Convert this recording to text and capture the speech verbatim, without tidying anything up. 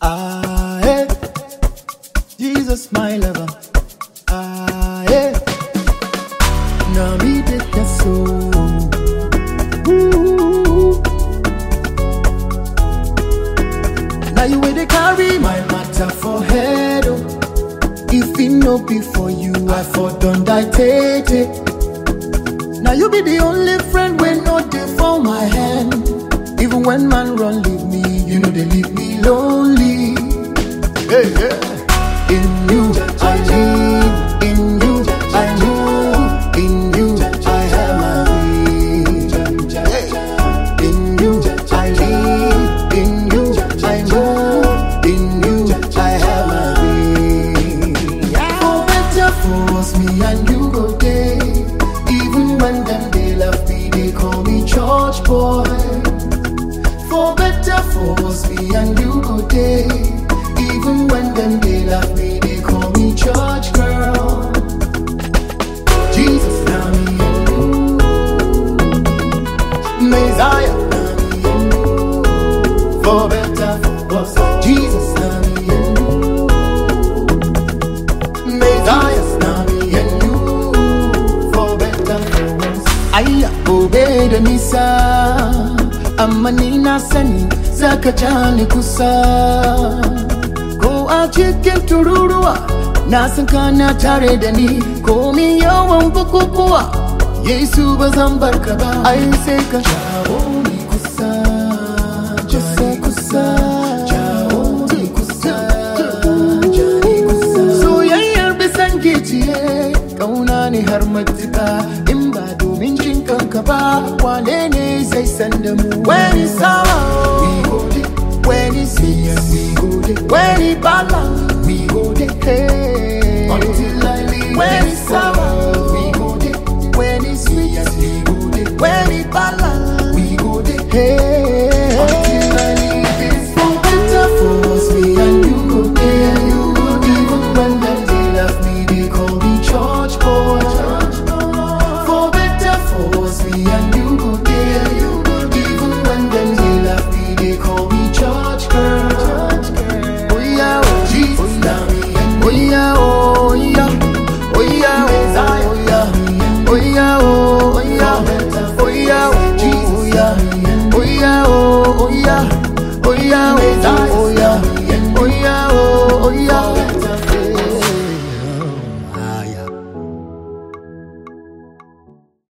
Ah, hey, Jesus, my lover. Ah, hey, now me take your soul. Ooh. Now you way they carry my matter for head. Oh. If it no be for you, I for done die take it. Now you be the only friend when not there for my hand. Even when man run leave me, you know they leave me lonely. Hey, yeah. In you I live, in you I move, in you I have my being. Hey. In you I live, in you I move, in you I have my being. For better, for worse, me and you go there. Even when them they love me, they call me church boy. For better, for worse, me and you go there. Even when them they love me, they call me church girl. Jesus, now me and you. Messiah, now me and you. For better, for worse, Jesus, now me and you. Messiah, now me and you. For better, for worse, I obey the Misa. Amanina sani zakajani kusa. Ko a cikin tururuwa na san kana tare da ni. Komi yawan bukukuwa Yesu ba zan barka ba. Ai sai ka jawo ni kusa, kusa kusa, jawo ni kusa, jani kusa. Soyayyar bisan giciye kauna ne har matuka. In ba domin jin kanka ba, wane ne zai san da mu? When it's sour, we go there. When it's serious, we go there. When it's balance, we go there. Hey. Until I leave. When it's sour, we go there. When it's serious, we go there. When it's balance, we go there. Hey.